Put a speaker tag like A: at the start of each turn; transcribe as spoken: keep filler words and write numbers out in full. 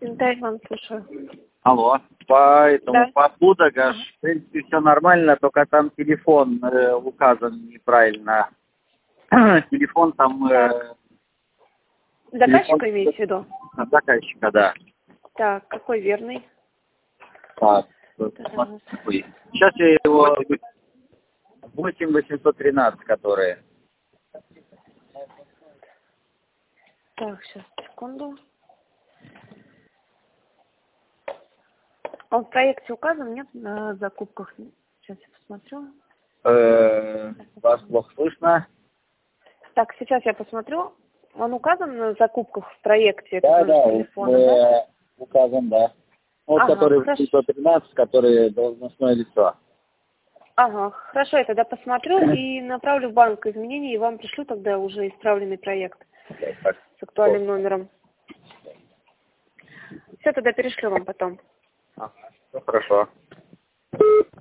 A: Да, я вам слушаю.
B: Алло. Поэтому
A: Да.
B: по Будагаш, в принципе, все нормально, только там телефон э, указан неправильно. Телефон там... Э,
A: Заказчика
B: телефон
A: имеете в виду?
B: заказчика, да.
A: Так, какой верный?
B: Так,
A: Так.
B: сейчас я его... восемь восемьсот тринадцать, которые.
A: Так, сейчас, секунду. Он в проекте указан, нет, на закупках? Сейчас я посмотрю.
B: Э, вас плохо слышно?
A: Так, сейчас я посмотрю. Он указан на закупках в проекте?
B: Да,
A: этот
B: да,
A: телефона,
B: э,
A: да?
B: указан, да. Вот
A: Ага,
B: который
A: хорошо.
B: восемьсот тринадцать, который должностное лицо.
A: Ага, хорошо, я тогда посмотрю и направлю в банк изменения, и вам пришлю тогда уже исправленный проект
B: Так,
A: с актуальным номером. Все, тогда перешлю вам потом.
B: ага, все хорошо.